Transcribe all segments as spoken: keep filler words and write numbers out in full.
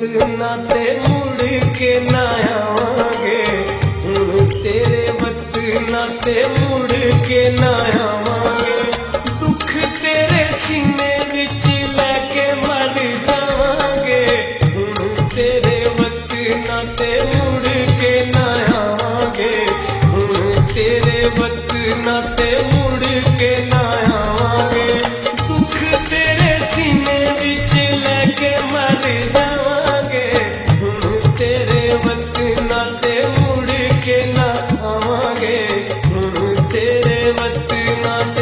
वतना ते मुड़ के ना आवांगे, हुण तेरे वतना ते मुड़ के ना आवांगे। दुख तेरे सीने विच लैके मर जावांगे, हुण तेरे वतना ते मुड़ के ना आवांगे, हुण तेरे वतना ते मुड़ के ना आवांगे। दुख तेरे सीने विच लैके मर जावांगे, हुण तेरे वतना ते मुड़ के ना आवांगे, हुण तेरे वतना ते।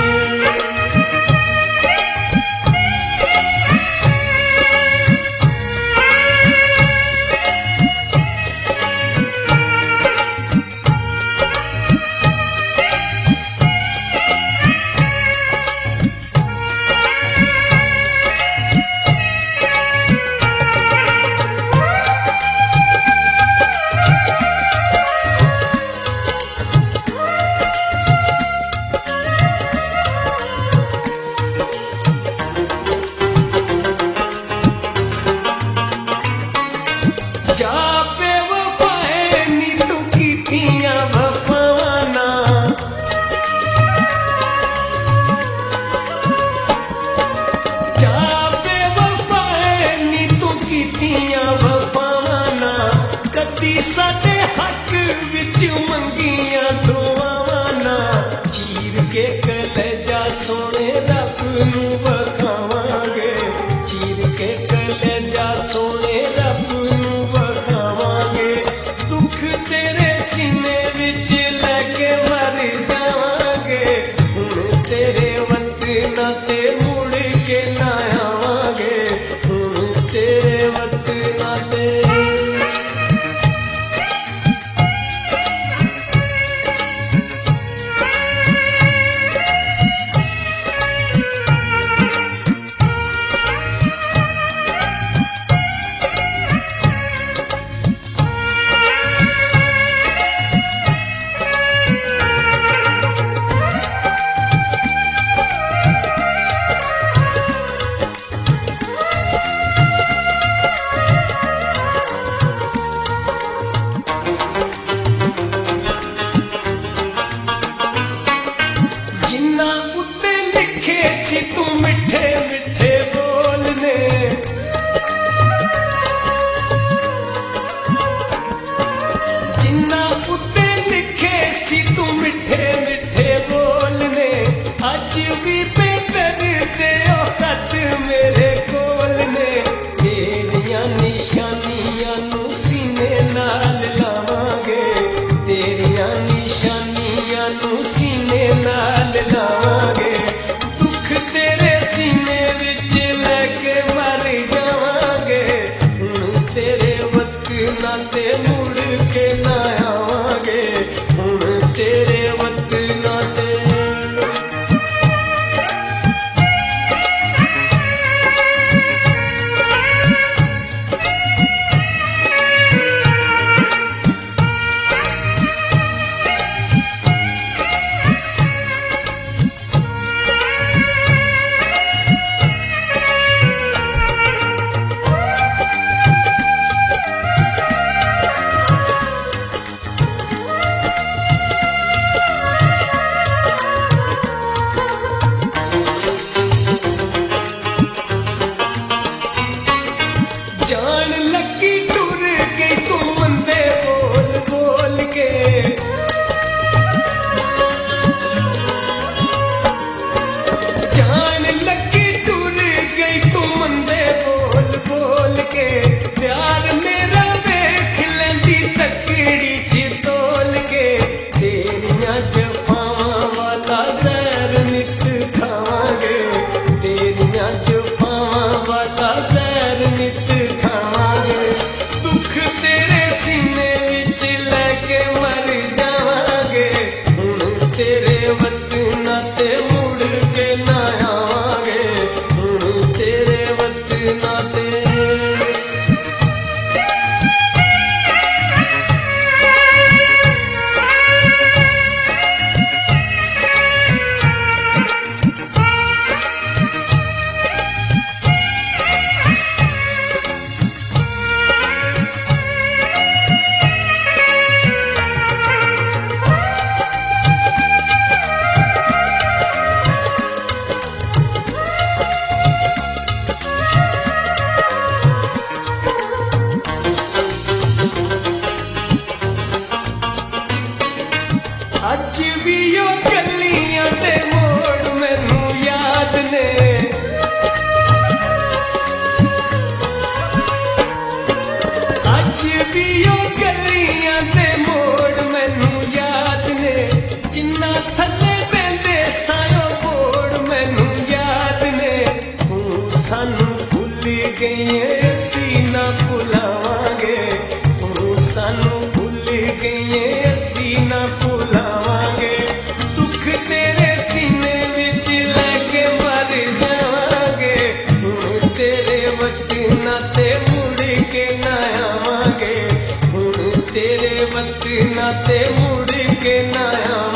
जा बेवफाए नी तू कीतियां वफावां, जा बेवफाए नी तू कीतियां वफावां, कदी साडे हक विच मंगियां दुआवां। चीर के कलेजा सोने रब नूं वखावांगे, चीर के कलेजा सोने रब नूं वखावांगे। दुख तेरे सीने विच लैके मर जावांगे, हुण तेरे वतना ते मुड़ के ना आवांगे, हुण तेरे वतना ते। जिन्ना उत्ते लिखे सी तू मिठे मिठे बोलने, जिन्ना उत्ते लिखे सी तू मिठे मिठे बोलने, अज भी बेकर ते ओ खत मेरे कोल ने। तेरियां निशानियां नूं सीने नाल लावांगे, तेरियां निशानियां नूं सीने नाल लावांगे। दुख तेरे सीने विच लैके मर जावांगे, हुण तेरे वतना ते मुड़ के ना आवांगे, हुण तेरे वतना ते। जान लगी टुर गई तू मंदे बोल बोल के, जान लगी टुर गई तू मंदे बोल बोल के। प्यार मेरा देख लेंदी तकड़ी च तोल के, तेरियां जफावां वाला जहर नित खावांगे, तेरियां जफावां वाला जहर नित खावांगे। दुख तेरे सीने विच लैके मर जावांगे, हुण तेरे वतना ते मुड़ के ना आवांगे, हुण तेरे वतना ते। ਅੱਜ ਵੀ ਉਹ ਗਲੀਆਂ ਦੇ ਮੋੜ ਮੈਨੂੰ ਯਾਦ ਨੇ ਅੱਜ ਵੀ ਉਹ ਗਲੀਆਂ ਦੇ ਮੋੜ ਮੈਨੂੰ ਯਾਦ ਨੇ ਜਿੰਨਾ ਥੱਲੇ ਬਹਿੰਦੇ ਸਾਇਓ ਬੋੜ ਮੈਨੂੰ ਯਾਦ ਨੇ ਤੂੰ ਸਾਨੂੰ ਭੁੱਲ ਗਈਏ ਅਸੀਂ ਨਾ ਭੁਲਾਵਾਂਗੇ ਤੂੰ ਸਾਨੂੰ ਭੁੱਲ ਗਈਏ ਅਸੀਂ ਨਾ ਭੁਲਾਵਾਂਗੇ ਦੁੱਖ ਤੇਰੇ ਸੀਨੇ ਵਿੱਚ ਲੈ ਕੇ ਮਰ ਜਾਵਾਂਗੇ ਹੁਣ ਤੇਰੇ ਵਤਨਾਂ ਤੇ ਮੁੜ ਕੇ ਨਾ ਆਵਾਂਗੇ ਹੁਣ ਤੇਰੇ ਵਤਨਾਂ ਤੇ ਮੁੜ ਕੇ ਨਾ ਆਵਾਂਗੇ